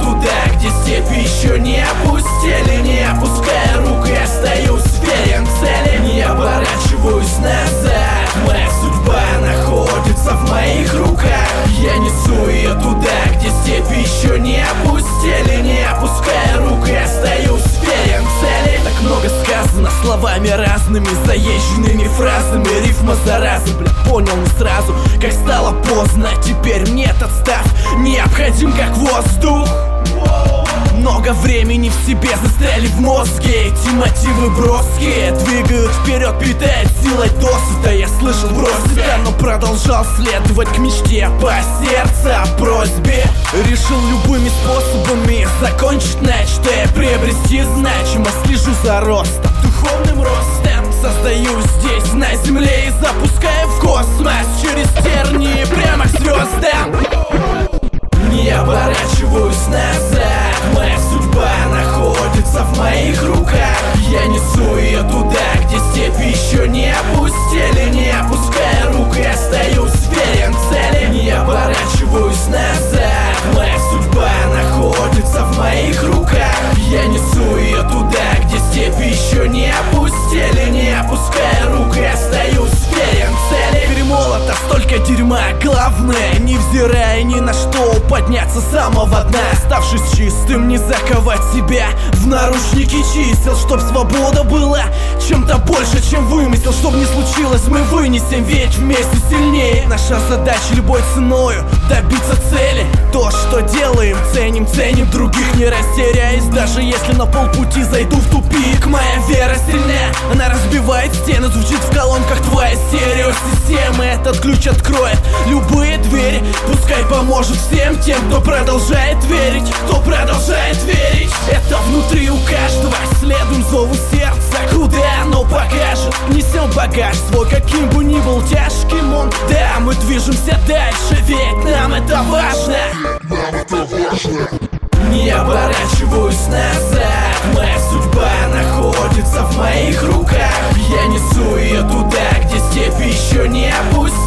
туда, где степи еще не опустили. Не опуская рук, я остаюсь верен цели. Не оборачиваюсь назад, моя судьба находится в моих руках. Я несу ее туда, где степи еще не опустили. Не опуская рук, я остаюсь верен цели. Так много сказано словами разными, заезженными фразами. Рифма зараза, бля, понял не сразу, как стало поздно. Теперь мне этот став необходим как воздух. Много времени в себе застряли в мозге. Эти мотивы броские двигают вперед, питает силой досыта. Я слышал брось себя, но продолжал следовать к мечте по сердцу, о просьбе. Решил любыми способами закончить начатое, приобрести значимость. Слежу за ростом, духовным ростом. Создаю здесь на земле и запускаю в космос через тернии прямо к звездам. Не оборачиваюсь назад, моя судьба находится в моих руках. Я несу ее туда, где степи еще не опустили. Не опуская рук, я остаюсь верен цели. Не оборачиваюсь назад, моя судьба находится в моих руках. Я несу ее туда, где степи еще не опустили. Не опуская рук, я остаюсь верен цели. Перемолото столько дерьма, главное, невзирая ни на что, подняться с самого дна. Оставшись чистым, не заковать себя в наручники чисел, чтоб свобода была чем-то больше, чем вымысел. Чтоб не случилось, мы вынесем, ведь вместе сильнее. Наша задача любой ценою добиться цели. То, что делаем, ценим других, не растеряясь. Даже если на полпути зайду в тупик, моя вера сильная, она разбивает стены, звучит в колонках твоя стереосистема. Этот ключ откроет любые двери, пускай поможет всем тем, кто продолжает верить, кто продолжает верить. Это внутри у каждого, следуем зову сердца, куда оно покажет. Несем багаж свой, каким бы ни был тяжким он. Да, мы движемся дальше, ведь нам это важно. Не оборачиваюсь назад, моя судьба находится в моих руках. Я несу ее туда, где степи еще не опустили.